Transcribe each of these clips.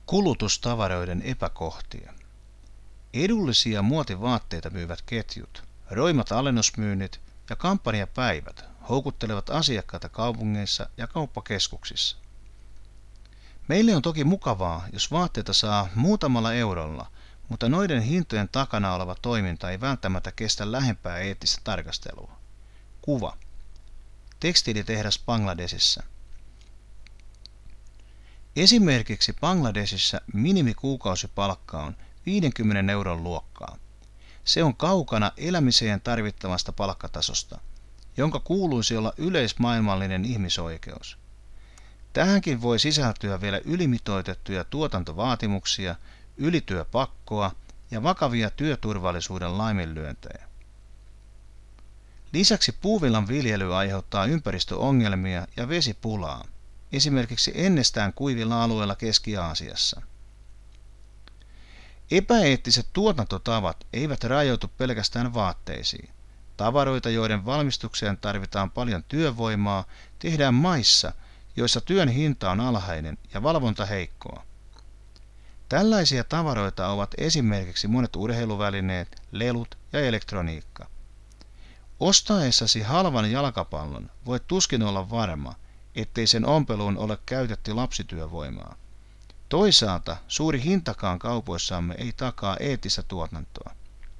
Kulutustavaroiden epäkohtia. Edullisia muotivaatteita myyvät ketjut, roimat alennusmyynnit ja kampanjapäivät houkuttelevat asiakkaita kaupungeissa ja kauppakeskuksissa. Meille on toki mukavaa, jos vaatteita saa muutamalla eurolla, mutta noiden hintojen takana oleva toiminta ei välttämättä kestä lähempää eettistä tarkastelua. Kuva. Tekstiilitehdas Bangladesissa. Esimerkiksi Bangladesissa minimikuukausipalkka on 50 euron luokkaa. Se on kaukana elämiseen tarvittavasta palkkatasosta, jonka kuuluisi olla yleismaailmallinen ihmisoikeus. Tähänkin voi sisältyä vielä ylimitoitettuja tuotantovaatimuksia, ylityöpakkoa ja vakavia työturvallisuuden laiminlyöntejä. Lisäksi puuvillan viljely aiheuttaa ympäristöongelmia ja vesipulaa, esimerkiksi ennestään kuivilla alueilla Keski-Aasiassa. Epäeettiset tuotantotavat eivät rajoitu pelkästään vaatteisiin. Tavaroita, joiden valmistukseen tarvitaan paljon työvoimaa, tehdään maissa, joissa työn hinta on alhainen ja valvonta heikkoa. Tällaisia tavaroita ovat esimerkiksi monet urheiluvälineet, lelut ja elektroniikka. Ostaessasi halvan jalkapallon voit tuskin olla varma, ettei sen ompeluun ole käytetty lapsityövoimaa. Toisaalta suuri hintakaan kaupoissamme ei takaa eettistä tuotantoa.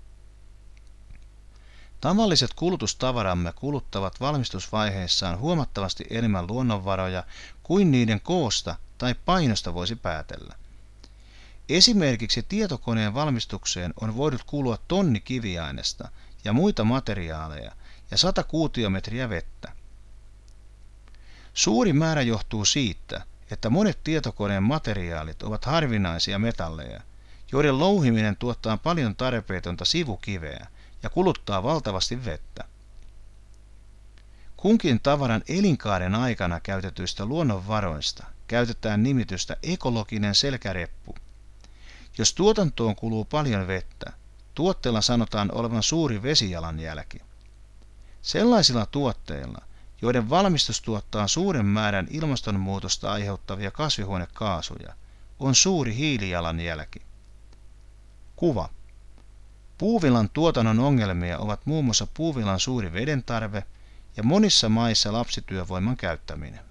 Tavalliset kulutustavaramme kuluttavat valmistusvaiheessaan huomattavasti enemmän luonnonvaroja kuin niiden koosta tai painosta voisi päätellä. Esimerkiksi tietokoneen valmistukseen on voinut kulua tonni kiviainesta ja muita materiaaleja ja 100 kuutiometriä vettä. Suuri määrä johtuu siitä, että monet tietokoneen materiaalit ovat harvinaisia metalleja, joiden louhiminen tuottaa paljon tarpeetonta sivukiveä ja kuluttaa valtavasti vettä. Kunkin tavaran elinkaaren aikana käytetyistä luonnonvaroista käytetään nimitystä ekologinen selkäreppu. Jos tuotantoon kuluu paljon vettä, tuotteella sanotaan olevan suuri vesijalanjälki. Sellaisilla tuotteilla, joiden valmistus tuottaa suuren määrän ilmastonmuutosta aiheuttavia kasvihuonekaasuja, on suuri hiilijalanjälki. Kuva. Puuvillan tuotannon ongelmia ovat muun muassa puuvillan suuri vedentarve ja monissa maissa lapsityövoiman käyttäminen.